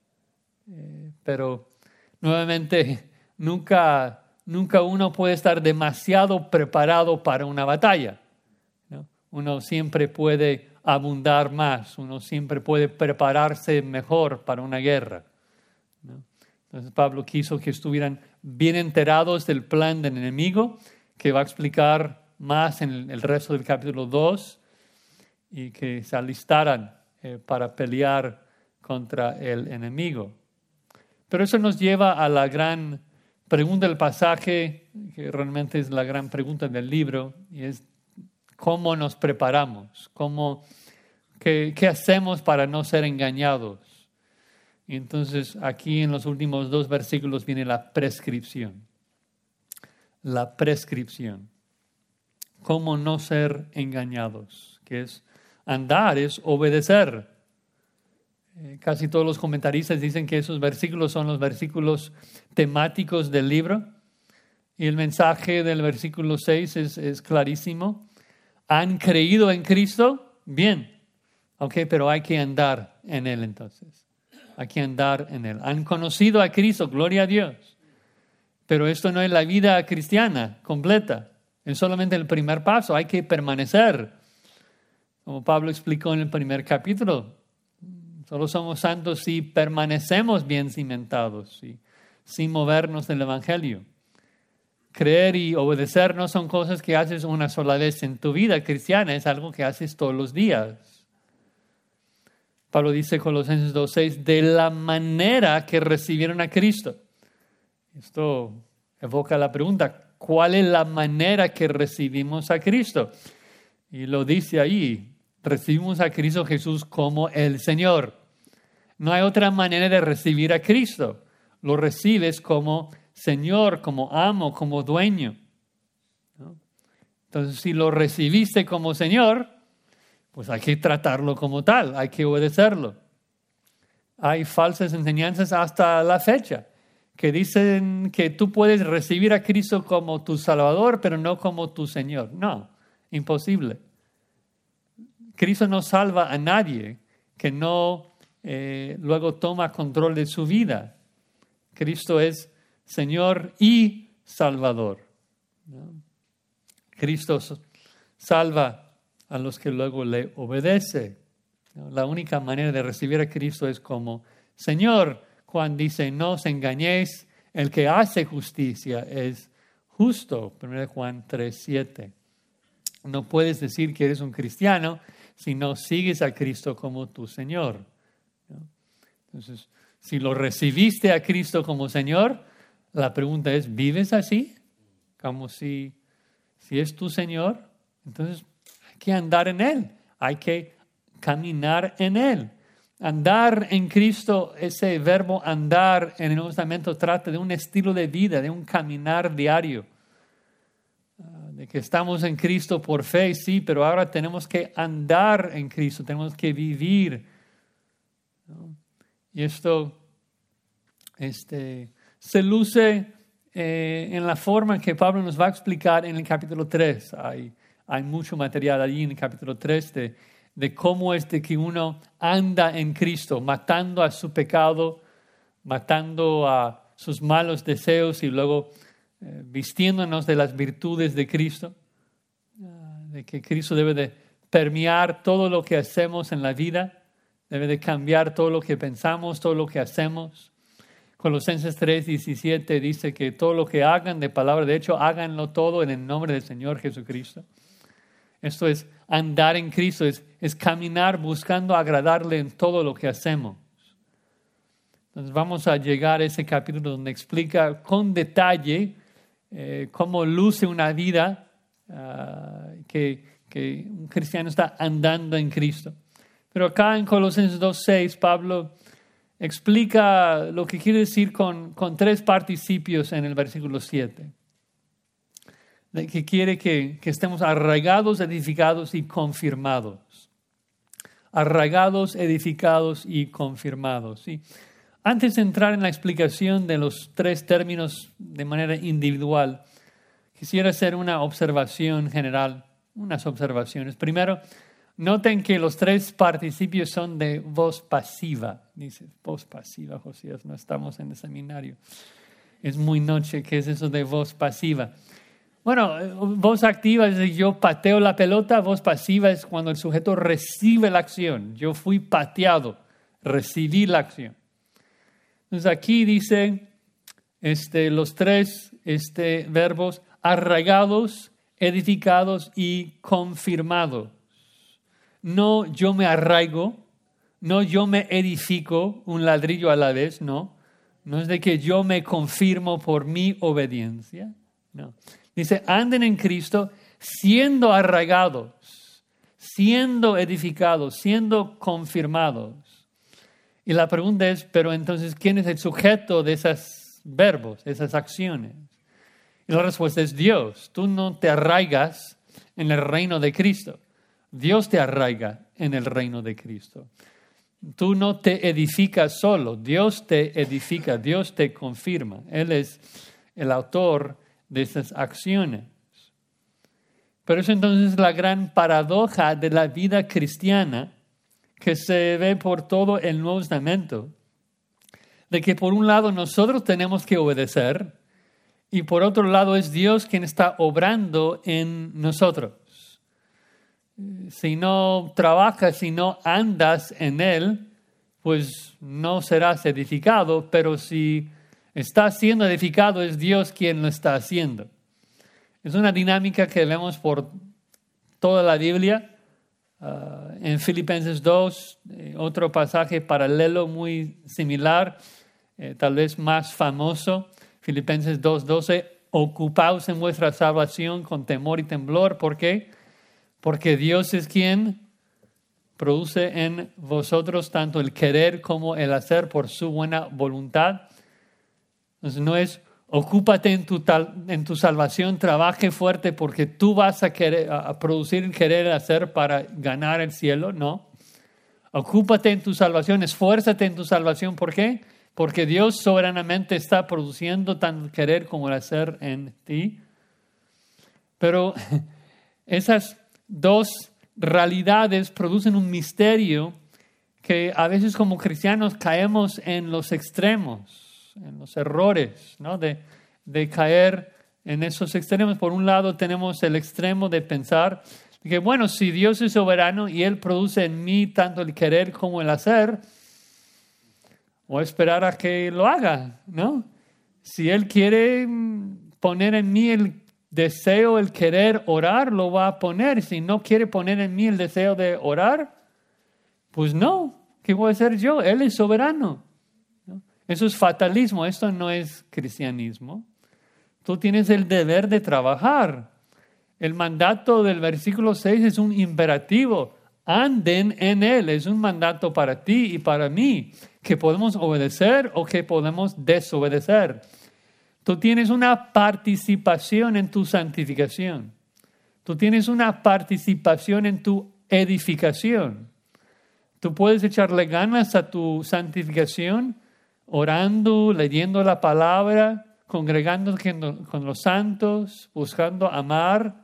Pero nuevamente, nunca uno puede estar demasiado preparado para una batalla, ¿no? Uno siempre puede abundar más, uno siempre puede prepararse mejor para una guerra, ¿no? Entonces Pablo quiso que estuvieran bien enterados del plan del enemigo, que va a explicar más en el resto del capítulo 2, y que se alistaran para pelear contra el enemigo. Pero eso nos lleva a la gran pregunta del pasaje, que realmente es la gran pregunta del libro, y es ¿cómo nos preparamos? ¿Qué hacemos para no ser engañados? Y entonces aquí en los últimos 2 versículos viene la prescripción. La prescripción. ¿Cómo no ser engañados? Que es andar, es obedecer. Casi todos los comentaristas dicen que esos versículos son los versículos temáticos del libro. Y el mensaje del versículo 6 es clarísimo. ¿Han creído en Cristo? Bien. Ok, pero hay que andar en Él entonces. Hay que andar en Él. ¿Han conocido a Cristo? Gloria a Dios. Pero esto no es la vida cristiana completa. Es solamente el primer paso. Hay que permanecer. Como Pablo explicó en el primer capítulo. Solo somos santos si permanecemos bien cimentados, sin movernos del Evangelio. Creer y obedecer no son cosas que haces una sola vez en tu vida cristiana, es algo que haces todos los días. Pablo dice en Colosenses 2:6, de la manera que recibieron a Cristo. Esto evoca la pregunta, ¿cuál es la manera que recibimos a Cristo? Y lo dice ahí. Recibimos a Cristo Jesús como el Señor. No hay otra manera de recibir a Cristo. Lo recibes como Señor, como amo, como dueño, ¿no? Entonces, si lo recibiste como Señor, pues hay que tratarlo como tal, hay que obedecerlo. Hay falsas enseñanzas hasta la fecha que dicen que tú puedes recibir a Cristo como tu Salvador, pero no como tu Señor. No, imposible. Cristo no salva a nadie que no luego toma control de su vida. Cristo es Señor y Salvador, ¿no? Cristo salva a los que luego le obedecen, ¿no? La única manera de recibir a Cristo es como Señor. Juan dice, no os engañéis, el que hace justicia es justo. 1 Juan 3:7. No puedes decir que eres un cristiano si no sigues a Cristo como tu Señor, ¿no? Entonces, si lo recibiste a Cristo como Señor, la pregunta es, ¿vives así? Como si es tu Señor, entonces hay que andar en Él, hay que caminar en Él. Andar en Cristo, ese verbo andar en el Nuevo Testamento trata de un estilo de vida, de un caminar diario. De que estamos en Cristo por fe, sí, pero ahora tenemos que andar en Cristo, tenemos que vivir, ¿no? Y esto se luce en la forma que Pablo nos va a explicar en el capítulo 3. Hay mucho material allí en el capítulo 3 de cómo es de que uno anda en Cristo, matando a su pecado, matando a sus malos deseos y luego vistiéndonos de las virtudes de Cristo, de que Cristo debe de permear todo lo que hacemos en la vida, debe de cambiar todo lo que pensamos, todo lo que hacemos. Colosenses 3:17 dice que todo lo que hagan de palabra, de hecho, háganlo todo en el nombre del Señor Jesucristo. Esto es andar en Cristo, es caminar buscando agradarle en todo lo que hacemos. Entonces vamos a llegar a ese capítulo donde explica con detalle cómo luce una vida que un cristiano está andando en Cristo. Pero acá en Colosenses 2:6, Pablo explica lo que quiere decir con 3 participios en el versículo 7. Que quiere que estemos arraigados, edificados y confirmados. Arraigados, edificados y confirmados, ¿sí? Antes de entrar en la explicación de los 3 términos de manera individual, quisiera hacer una observación general, unas observaciones. Primero, Noten que los tres participios son de voz pasiva. Dice, voz pasiva, Josías, no estamos en el seminario. Es muy noche, ¿qué es eso de voz pasiva? Bueno, voz activa es yo pateo la pelota, voz pasiva es cuando el sujeto recibe la acción. Yo fui pateado, recibí la acción. Entonces aquí dice los tres verbos arraigados, edificados y confirmados. No yo me arraigo, no yo me edifico un ladrillo a la vez, no. No es de que yo me confirmo por mi obediencia, no. Dice, anden en Cristo siendo arraigados, siendo edificados, siendo confirmados. Y la pregunta es, pero entonces, ¿quién es el sujeto de esos verbos, esas acciones? Y la respuesta es Dios. Tú no te arraigas en el reino de Cristo. Dios te arraiga en el reino de Cristo. Tú no te edificas solo. Dios te edifica, Dios te confirma. Él es el autor de esas acciones. Pero es entonces la gran paradoja de la vida cristiana que se ve por todo el Nuevo Testamento, de que por un lado nosotros tenemos que obedecer y por otro lado es Dios quien está obrando en nosotros. Si no trabajas, si no andas en Él, pues no serás edificado, pero si estás siendo edificado, es Dios quien lo está haciendo. Es una dinámica que vemos por toda la Biblia. En Filipenses 2, otro pasaje paralelo muy similar, tal vez más famoso, Filipenses 2:12, ocupaos en vuestra salvación con temor y temblor. ¿Por qué? Porque Dios es quien produce en vosotros tanto el querer como el hacer por su buena voluntad. Entonces no es ocúpate en tu salvación, trabaje fuerte porque tú vas a producir el querer hacer para ganar el cielo. No. Ocúpate en tu salvación, esfuérzate en tu salvación. ¿Por qué? Porque Dios soberanamente está produciendo tanto el querer como el hacer en ti. Pero esas dos realidades producen un misterio que a veces como cristianos caemos en los extremos, en los errores, ¿no? de caer en esos extremos. Por un lado tenemos el extremo de pensar que, bueno, si Dios es soberano y Él produce en mí tanto el querer como el hacer, o esperar a que lo haga, ¿no? Si Él quiere poner en mí el deseo, el querer orar, lo va a poner. Si no quiere poner en mí el deseo de orar, pues no. ¿Qué voy a hacer yo? Él es soberano, ¿no? Eso es fatalismo, esto no es cristianismo. Tú tienes el deber de trabajar. El mandato del versículo 6 es un imperativo. Anden en Él, es un mandato para ti y para mí, que podemos obedecer o que podemos desobedecer. Tú tienes una participación en tu santificación. Tú tienes una participación en tu edificación. Tú puedes echarle ganas a tu santificación orando, leyendo la palabra, congregándote con los santos, buscando amar.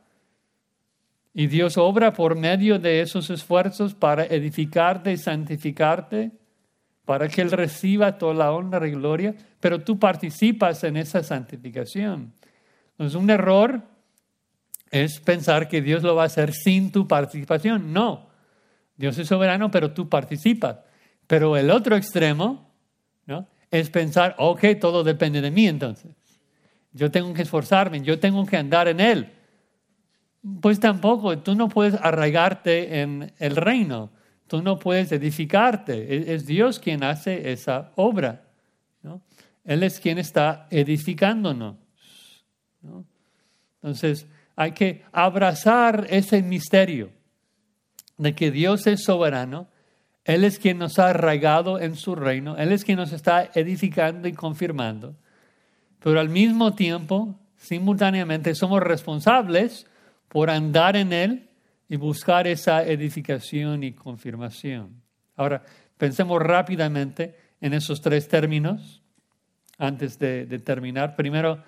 Y Dios obra por medio de esos esfuerzos para edificarte y santificarte, para que Él reciba toda la honra y gloria, pero tú participas en esa santificación. Entonces, un error es pensar que Dios lo va a hacer sin tu participación. No, Dios es soberano, pero tú participas. Pero el otro extremo, ¿no?, es pensar, ok, todo depende de mí entonces. Yo tengo que esforzarme, yo tengo que andar en Él. Pues tampoco, tú no puedes arraigarte en el reino. Tú no puedes edificarte. Es Dios quien hace esa obra, ¿no? Él es quien está edificándonos, ¿no? Entonces, hay que abrazar ese misterio de que Dios es soberano. Él es quien nos ha arraigado en su reino. Él es quien nos está edificando y confirmando. Pero al mismo tiempo, simultáneamente, somos responsables por andar en Él y buscar esa edificación y confirmación. Ahora, pensemos rápidamente en esos tres términos antes de terminar. Primero,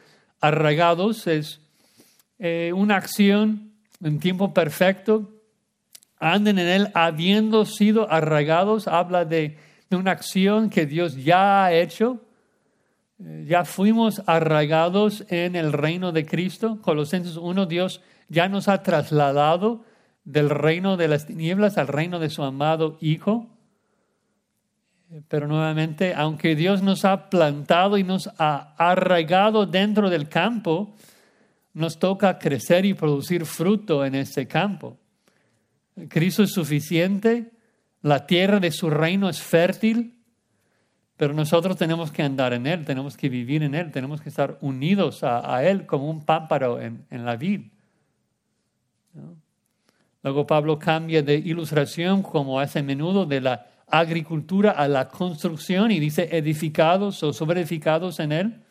arraigados es una acción en tiempo perfecto anden en él habiendo sido arraigados. Habla de una acción que Dios ya ha hecho. Ya fuimos arraigados en el reino de Cristo. Colosenses 1, Dios ya nos ha trasladado del reino de las tinieblas al reino de su amado Hijo. Pero nuevamente, aunque Dios nos ha plantado y nos ha arraigado dentro del campo, nos toca crecer y producir fruto en ese campo. Cristo es suficiente, la tierra de su reino es fértil, pero nosotros tenemos que andar en Él, tenemos que vivir en Él, tenemos que estar unidos a Él como un pámpano en la vid, ¿no? Luego Pablo cambia de ilustración, como hace a menudo, de la agricultura a la construcción y dice edificados o sobreedificados en Él.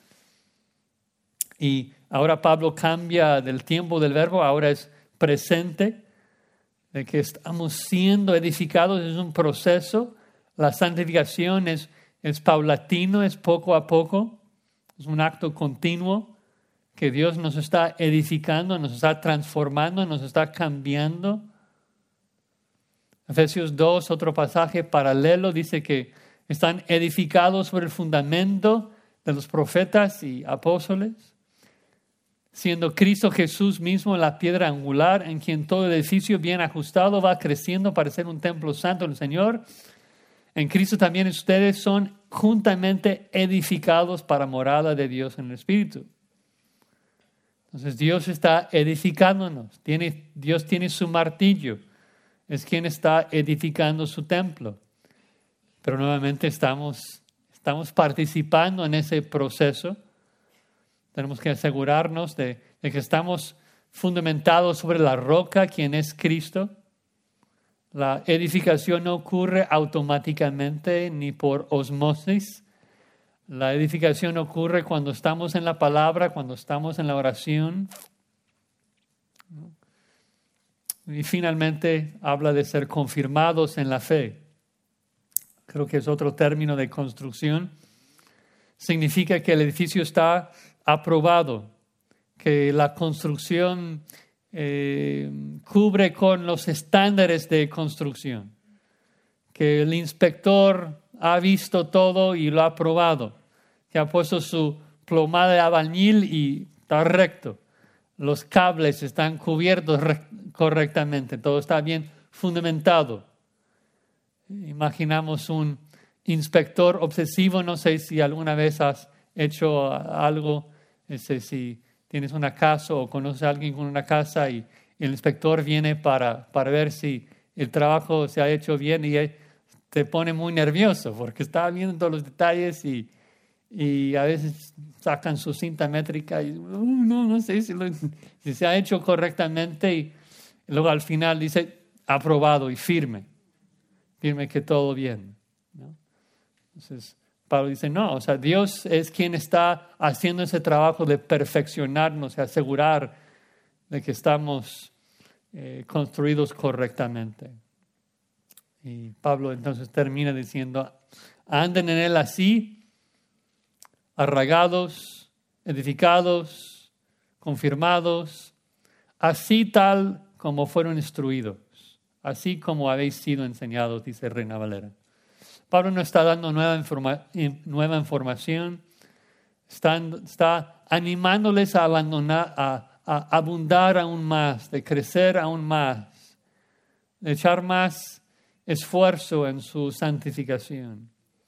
Y ahora Pablo cambia del tiempo del verbo, ahora es presente, de que estamos siendo edificados, es un proceso. La santificación es paulatino, es poco a poco, es un acto continuo que Dios nos está edificando, nos está transformando, nos está cambiando. Efesios 2, otro pasaje paralelo, dice que están edificados sobre el fundamento de los profetas y apóstoles, siendo Cristo Jesús mismo la piedra angular, en quien todo edificio bien ajustado va creciendo para ser un templo santo del Señor. En Cristo también ustedes son juntamente edificados para morada de Dios en el Espíritu. Entonces Dios está edificándonos. Dios tiene su martillo. Es quien está edificando su templo. Pero nuevamente estamos participando en ese proceso. Tenemos que asegurarnos de que estamos fundamentados sobre la roca, quien es Cristo. La edificación no ocurre automáticamente ni por osmosis. La edificación ocurre cuando estamos en la palabra, cuando estamos en la oración. Y finalmente habla de ser confirmados en la fe. Creo que es otro término de construcción. Significa que el edificio está aprobado, que la construcción cubre con los estándares de construcción, que el inspector ha visto todo y lo ha aprobado, que ha puesto su plomada de albañil y está recto, los cables están cubiertos correctamente, todo está bien fundamentado. Imaginamos un inspector obsesivo, no sé si alguna vez has hecho algo, si tienes una casa o conoces a alguien con una casa y el inspector viene para ver si el trabajo se ha hecho bien y te pone muy nervioso porque está viendo todos los detalles y a veces sacan su cinta métrica y no sé si se ha hecho correctamente y luego al final dice aprobado y firme que todo bien, ¿no? Entonces Pablo dice, no, o sea, Dios es quien está haciendo ese trabajo de perfeccionarnos y asegurar de que estamos construidos correctamente. Y Pablo entonces termina diciendo, anden en él así, arraigados, edificados, confirmados, así tal como fueron instruidos, así como habéis sido enseñados, dice Reina Valera. Pablo no está dando nueva información, está animándoles a abandonar, a abundar aún más, de crecer aún más, de echar más esfuerzo en su santificación.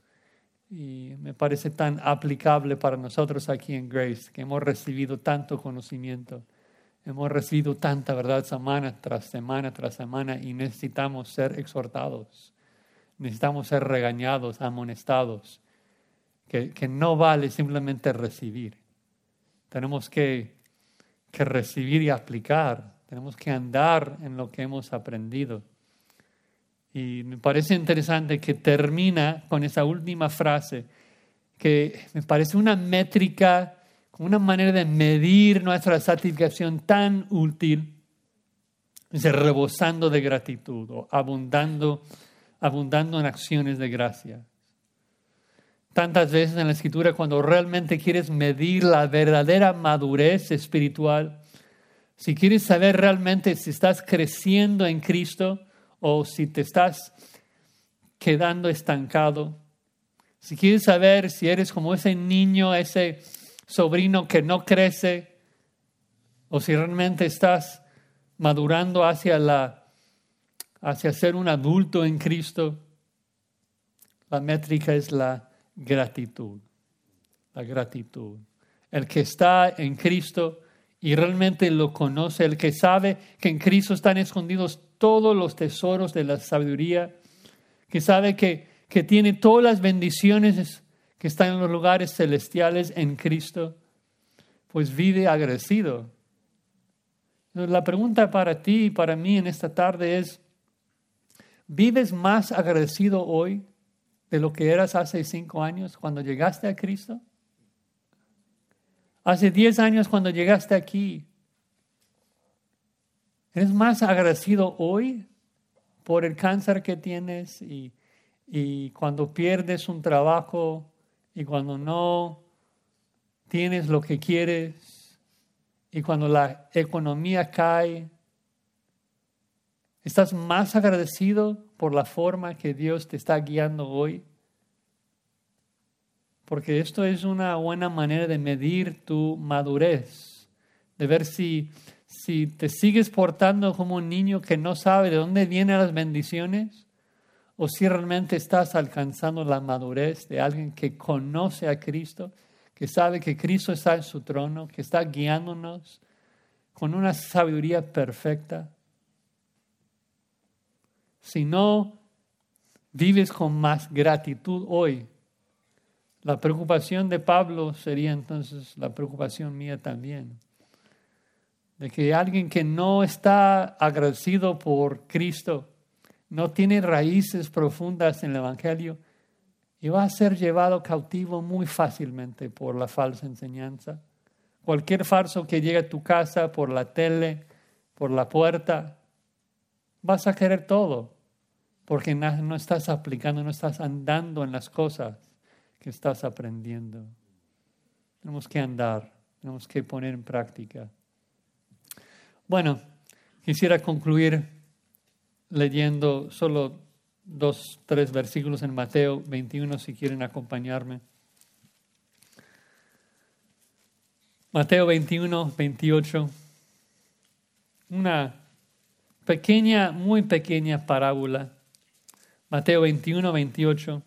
Y me parece tan aplicable para nosotros aquí en Grace, que hemos recibido tanto conocimiento, hemos recibido tanta verdad semana tras semana y necesitamos ser exhortados. Necesitamos ser regañados, amonestados, que no vale simplemente recibir. Tenemos que recibir y aplicar. Tenemos que andar en lo que hemos aprendido. Y me parece interesante que termina con esa última frase, que me parece una métrica, una manera de medir nuestra santificación tan útil, es rebosando de gratitud o abundando en acciones de gracia. Tantas veces en la Escritura, cuando realmente quieres medir la verdadera madurez espiritual, si quieres saber realmente si estás creciendo en Cristo o si te estás quedando estancado. Si quieres saber si eres como ese niño, ese sobrino que no crece, o si realmente estás madurando hacia ser un adulto en Cristo, la métrica es la gratitud. La gratitud. El que está en Cristo y realmente lo conoce, el que sabe que en Cristo están escondidos todos los tesoros de la sabiduría, que sabe que tiene todas las bendiciones que están en los lugares celestiales en Cristo, pues vive agradecido. La pregunta para ti y para mí en esta tarde es, ¿vives más agradecido hoy de lo que eras hace 5 años cuando llegaste a Cristo? Hace 10 años cuando llegaste aquí. ¿Eres más agradecido hoy por el cáncer que tienes y cuando pierdes un trabajo y cuando no tienes lo que quieres y cuando la economía cae? ¿Estás más agradecido por la forma que Dios te está guiando hoy? Porque esto es una buena manera de medir tu madurez, de ver si te sigues portando como un niño que no sabe de dónde vienen las bendiciones, o si realmente estás alcanzando la madurez de alguien que conoce a Cristo, que sabe que Cristo está en su trono, que está guiándonos con una sabiduría perfecta. Si no vives con más gratitud hoy, la preocupación de Pablo sería entonces la preocupación mía también. De que alguien que no está agradecido por Cristo, no tiene raíces profundas en el Evangelio, y va a ser llevado cautivo muy fácilmente por la falsa enseñanza. Cualquier falso que llegue a tu casa, por la tele, por la puerta, vas a querer todo, porque no estás aplicando, no estás andando en las cosas que estás aprendiendo. Tenemos que andar, tenemos que poner en práctica. Bueno, quisiera concluir leyendo solo 2-3 versículos en Mateo 21, si quieren acompañarme. Mateo 21, 28. Una pequeña, muy pequeña parábola. Mateo 21, 28.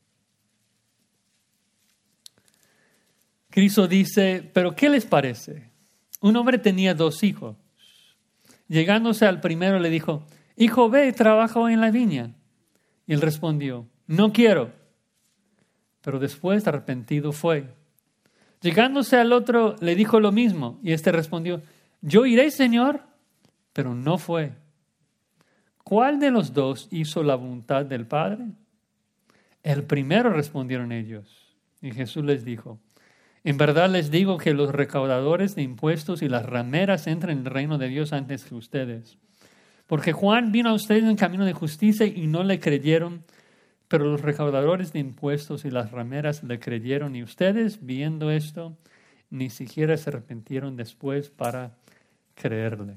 Cristo dice, ¿pero qué les parece? Un hombre tenía 2 hijos. Llegándose al primero le dijo, hijo, ve, trabaja hoy en la viña. Y él respondió, no quiero. Pero después arrepentido fue. Llegándose al otro le dijo lo mismo. Y éste respondió, yo iré, Señor, pero no fue. ¿Cuál de los 2 hizo la voluntad del Padre? El primero, respondieron ellos. Y Jesús les dijo, en verdad les digo que los recaudadores de impuestos y las rameras entran en el reino de Dios antes que ustedes. Porque Juan vino a ustedes en camino de justicia y no le creyeron, pero los recaudadores de impuestos y las rameras le creyeron. Y ustedes, viendo esto, ni siquiera se arrepintieron después para creerle.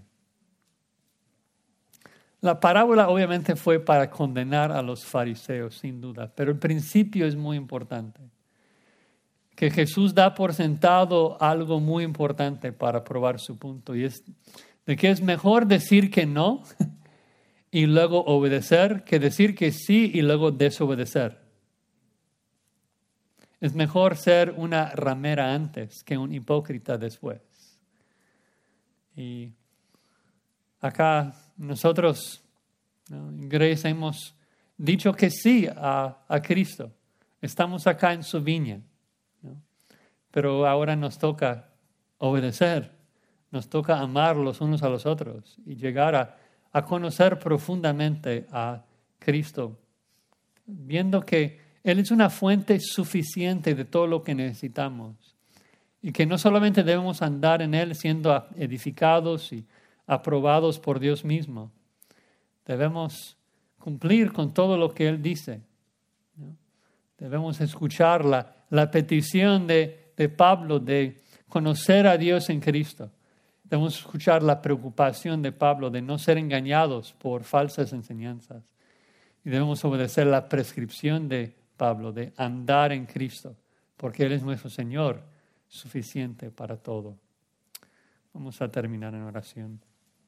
La parábola obviamente fue para condenar a los fariseos, sin duda, pero el principio es muy importante. Que Jesús da por sentado algo muy importante para probar su punto, y es de que es mejor decir que no y luego obedecer que decir que sí y luego desobedecer. Es mejor ser una ramera antes que un hipócrita después. Y acá nosotros, ¿no?, en Grace hemos dicho que sí a Cristo. Estamos acá en su viña. Pero ahora nos toca obedecer, nos toca amar los unos a los otros y llegar a conocer profundamente a Cristo, viendo que Él es una fuente suficiente de todo lo que necesitamos y que no solamente debemos andar en Él siendo edificados y aprobados por Dios mismo, debemos cumplir con todo lo que Él dice, ¿no? Debemos escuchar la petición de Pablo de conocer a Dios en Cristo. Debemos escuchar la preocupación de Pablo de no ser engañados por falsas enseñanzas. Y debemos obedecer la prescripción de Pablo de andar en Cristo, porque Él es nuestro Señor, suficiente para todo. Vamos a terminar en oración.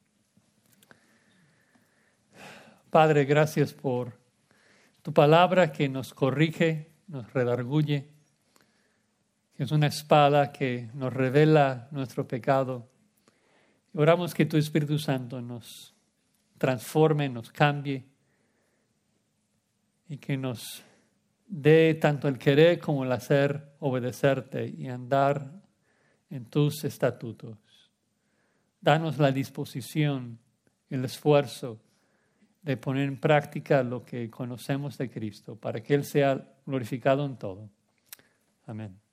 Padre, gracias por tu palabra que nos corrige, nos redarguye, que es una espada que nos revela nuestro pecado. Oramos que tu Espíritu Santo nos transforme, nos cambie y que nos dé tanto el querer como el hacer obedecerte y andar en tus estatutos. Danos la disposición, el esfuerzo de poner en práctica lo que conocemos de Cristo para que Él sea glorificado en todo. Amén.